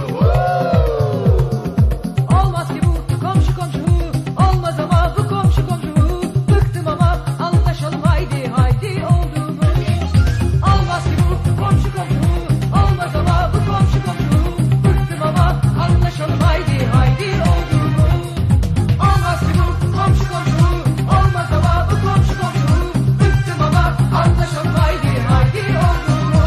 Olmaz ki bu komşu komşu hu. Olmaz ama bu komşu komşu hu. Bıktım ama anlaşalım haydi haydi oldu mu? Olmaz ki bu komşu komşu hu. Olmaz ama bu komşu komşu hu. Bıktım ama anlaşalım haydi haydi oldu mu? Olmaz ki bu komşu komşu hu. Olmaz ama bu komşu komşu hu. Bıktım ama anlaşalım haydi haydi oldu mu?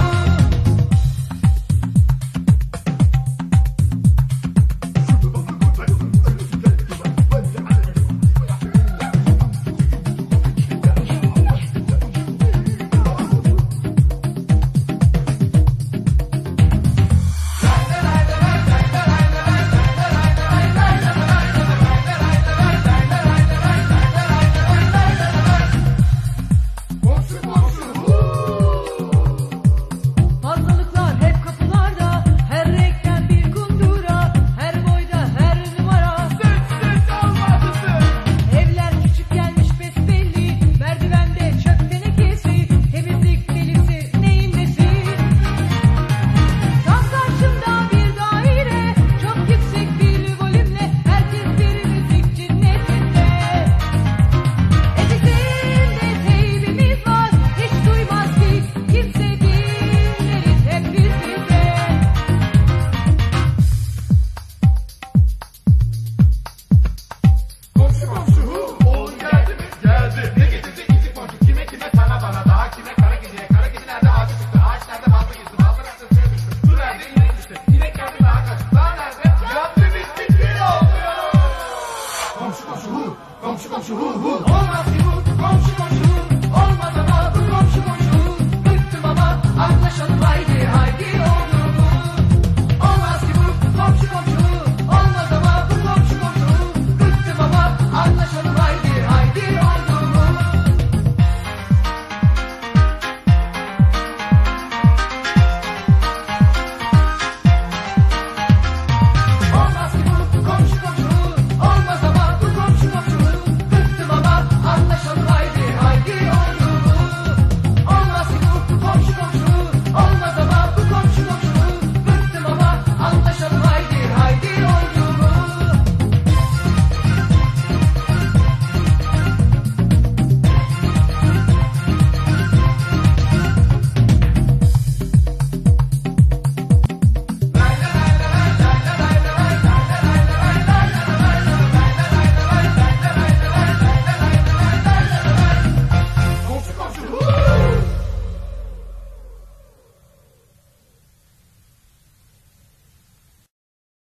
Fazlalıklar hep kapılarda, her renkten bir kundura, her boyda her numara. Evler küçük gelmiş besbelli, merdivende çöp tenekesi, temizlik delisi neyin nesi? Tam karşımda bir daire, çok yüksek bir volümle, herkes bir müzik cinnetinde. Etisinde teybimiz var, hiç duymaz ki kimse dinleriz hep biz bize. Komşu komşu hu, oğlum geldi mi? Geldi. Ne getirdi? İki komşu. Kime kime sana bana daha kime? Kara kediye. Kara kedi nerede? Ağaç çıktı. Ağaç nerede? Balta geçti. Balta nerede? Suya düştü. Su nerede? İnek düştü. İnek geldi daha kaçtı. Daha nerede? Yandı bitti kül oldu. Komşu komşu hu, komşu komşu hu hu.